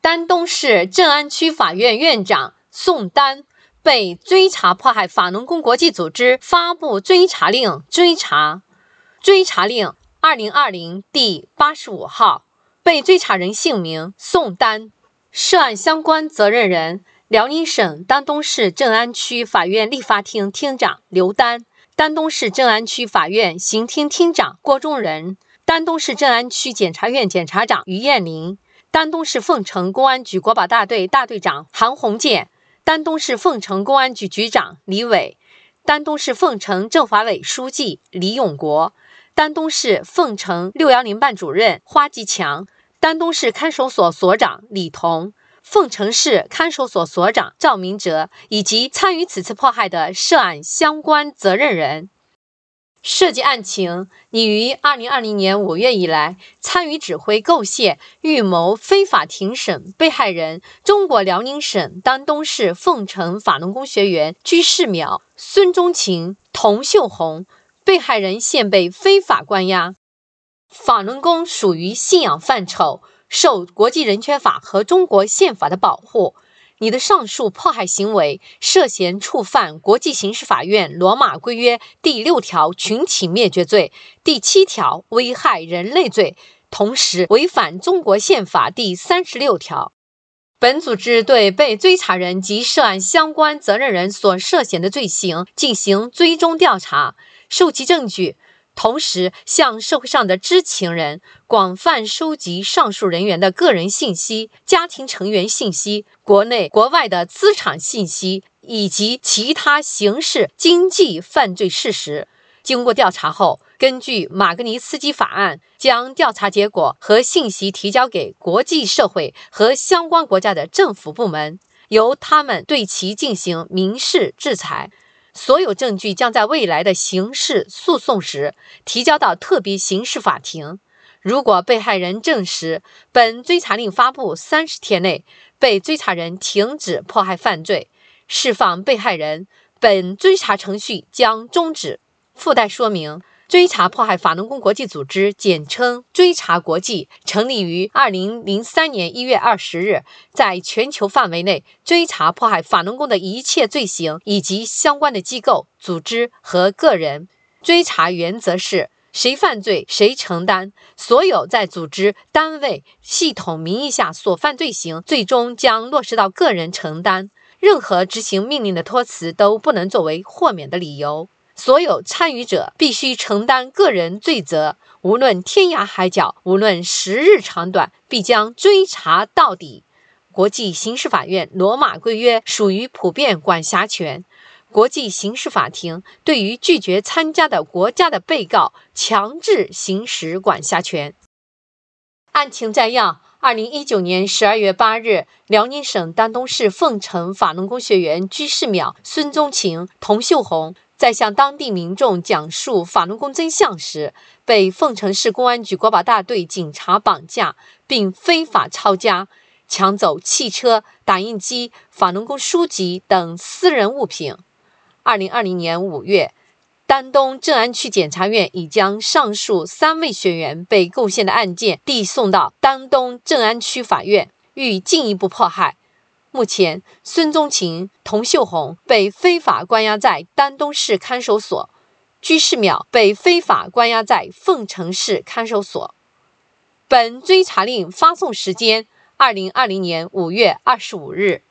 丹东市镇安区法院院长宋丹被追查迫害法轮功国际组织发布追查令追查令2020第85号，被追查人姓名宋丹，涉案相关责任人辽宁省丹东市镇安区法院立法厅厅长刘丹，丹东市镇安区法院刑厅厅长郭忠仁，丹东市镇安区检察院检察长于艳玲，丹东市凤城公安局国保大队大队长韩红建，丹东市凤城公安局局长李伟，丹东市凤城政法委书记李永国，丹东市凤城610办主任花吉强，丹东市看守所所长李彤，凤城市看守所所长赵明哲，以及参与此次迫害的涉案相关责任人。涉及案情，拟于2020年5月以来，参与指挥构陷、预谋非法庭审被害人中国辽宁省丹东市凤城法轮功学员居士淼、孙忠勤、童秀红，被害人现被非法关押。法轮功属于信仰范畴，受国际人权法和中国宪法的保护。你的上述迫害行为涉嫌触犯国际刑事法院罗马规约第6条群体灭绝罪、第7条危害人类罪，同时违反中国宪法第36条。本组织对被追查人及涉案相关责任人所涉嫌的罪行进行追踪调查，收集证据，同时向社会上的知情人广泛收集上述人员的个人信息、家庭成员信息、国内国外的资产信息以及其他刑事经济犯罪事实。经过调查后，根据马格尼茨基法案，将调查结果和信息提交给国际社会和相关国家的政府部门，由他们对其进行民事制裁。所有证据将在未来的刑事诉讼时提交到特别刑事法庭。如果被害人证实本追查令发布30天内被追查人停止迫害犯罪，释放被害人，本追查程序将终止。附带说明，追查迫害法轮功国际组织简称追查国际，成立于2003年1月20日，在全球范围内追查迫害法轮功的一切罪行以及相关的机构、组织和个人。追查原则是谁犯罪谁承担，所有在组织、单位、系统名义下所犯罪行最终将落实到个人承担，任何执行命令的托辞都不能作为豁免的理由。所有参与者必须承担个人罪责，无论天涯海角，无论时日长短，必将追查到底。国际刑事法院罗马规约属于普遍管辖权，国际刑事法庭对于拒绝参加的国家的被告强制行使管辖权。案情摘要：2019年12月8日，辽宁省丹东市凤城法轮功学员居士淼、孙忠勤、童秀红在向当地民众讲述法轮功真相时，被凤城市公安局国保大队警察绑架，并非法抄家、抢走汽车、打印机、法轮功书籍等私人物品。2020年5月，丹东镇安区检察院已将上述3位学员被构陷的案件递送到丹东镇安区法院，予进一步迫害。目前，孙忠勤、童秀红被非法关押在丹东市看守所，居士淼被非法关押在凤城市看守所。本追查令发送时间：2020年5月25日。